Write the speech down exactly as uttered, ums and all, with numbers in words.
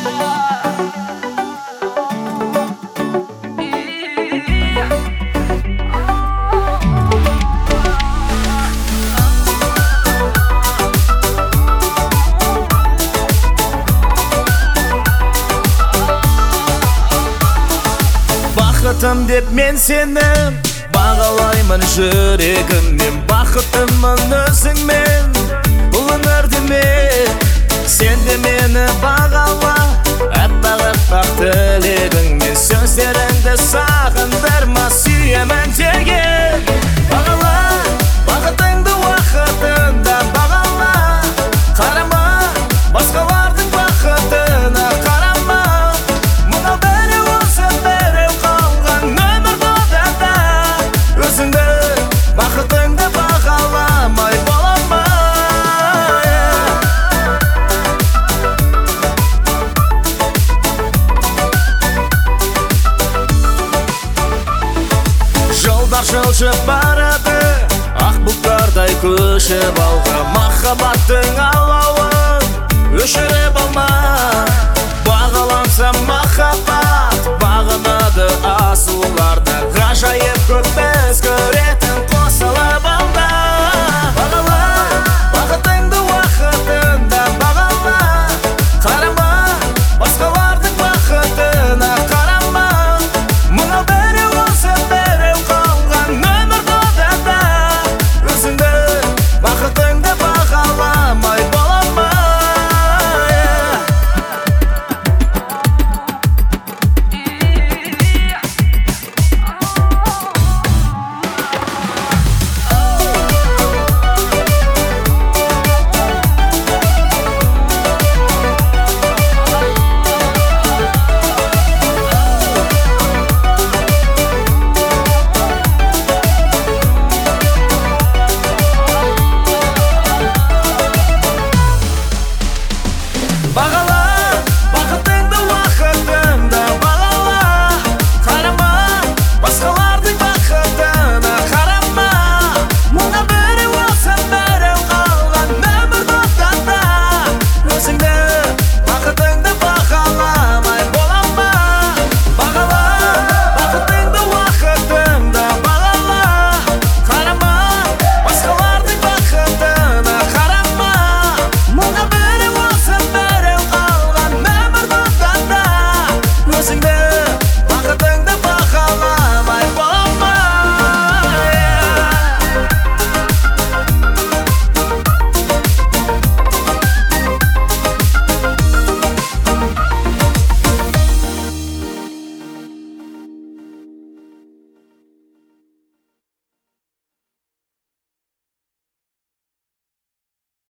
Бақытым деп мен сені бағалаймын жүрегіммен, бақытымын өзіңмен бұл өмірде мен. Сен де мені бағала, әппақ әппақ тілегіңмен, сөздеріңді сағындырма, сүйемін деген. Бағала бақытыңды уақытында, бағала қарама басқалардың бақытына, қарама мынау біреу осы біреу қалған өмір боданда, өзіңді бақытыңды бағаламай бола ма? Жолдар жылжып барады, ақ бұлттардай көшіп алға, махаббаттың алауын өшіріп алма. Бағаланса махаббат, бағынады асуларда ғажайып көп